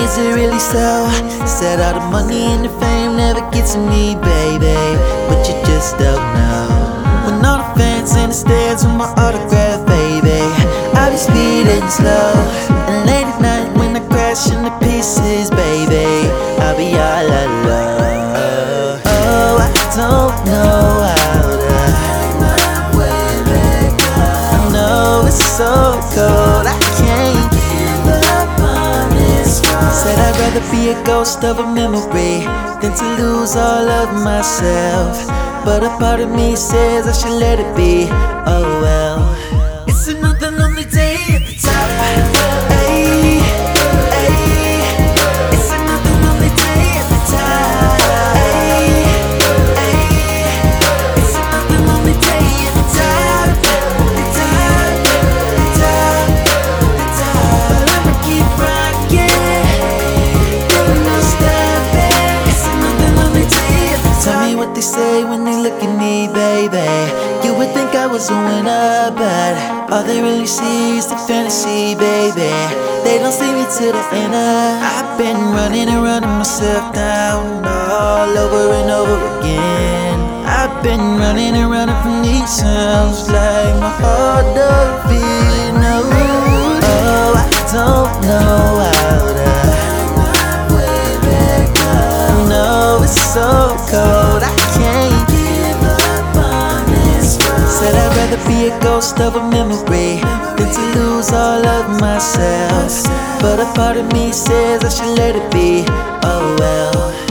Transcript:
is it really so? Said all the money and the fame never gets to me, baby, but you just don't know. When all the fans in the stands with my autograph, baby, I'll be speeding slow. And late at night when I crash into pieces, baby, I'll be all alone. Oh, I don't know how to find my way back up. I know it's so cold, I can't give up on this road. Said I'd rather be a ghost of a memory than to lose all of myself. But a part of me says I should let it be. Oh well. It's another lonely day at the top. Ay, ay. It's another lonely day at the top. Ay, ay. It's another lonely day at the top. The top, the top, the top. But I'ma keep rocking. Never no stopping. It's another lonely day at the top. Tell me what they say when they look at me, baby. You would think I was a winner, but all they really see is the fantasy, baby. They don't see me to the inner. I've been running and running myself down all over and over again. I've been running and running from these sounds like my heart don't beat. No, oh, I don't know how to find my way back up. No, it's so cold, I can't give up on this road. Said I'd rather be a ghost of a memory than to lose all of myself. But a part of me says I should let it be. Oh well.